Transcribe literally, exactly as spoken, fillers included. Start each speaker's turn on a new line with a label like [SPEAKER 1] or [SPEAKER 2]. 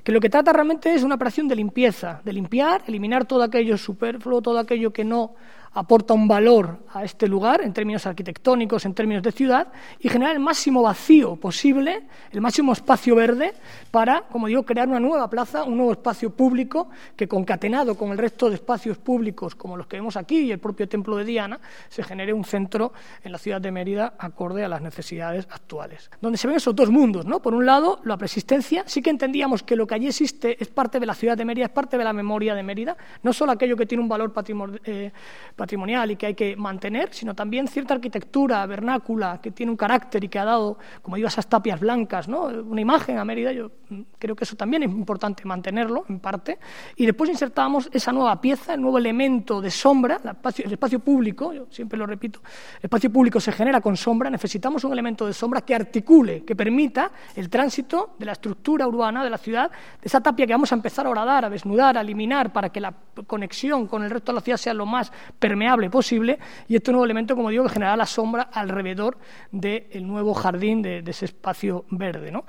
[SPEAKER 1] que lo que trata realmente es una operación de limpieza, de limpiar, eliminar todo aquello superfluo, todo aquello que no aporta un valor a este lugar en términos arquitectónicos, en términos de ciudad, y generar el máximo vacío posible, el máximo espacio verde para, como digo, crear una nueva plaza, un nuevo espacio público que, concatenado con el resto de espacios públicos como los que vemos aquí y el propio Templo de Diana, se genere un centro en la ciudad de Mérida acorde a las necesidades actuales. Donde se ven esos dos mundos, ¿no? Por un lado, la preexistencia. Sí que entendíamos que lo que allí existe es parte de la ciudad de Mérida, es parte de la memoria de Mérida, no solo aquello que tiene un valor patrimonial, eh, patrimonial y que hay que mantener, sino también cierta arquitectura vernácula que tiene un carácter y que ha dado, como digo, esas tapias blancas, ¿no? Una imagen a Mérida. Yo creo que eso también es importante mantenerlo, en parte, y después insertábamos esa nueva pieza, el nuevo elemento de sombra, el espacio, el espacio público, yo siempre lo repito, el espacio público se genera con sombra, necesitamos un elemento de sombra que articule, que permita el tránsito de la estructura urbana de la ciudad, de esa tapia que vamos a empezar ahora a dar, a desnudar, a eliminar, para que la conexión con el resto de la ciudad sea lo más permeable posible, y este nuevo elemento, como digo, que generará la sombra alrededor del nuevo jardín, de, de ese espacio verde, ¿no?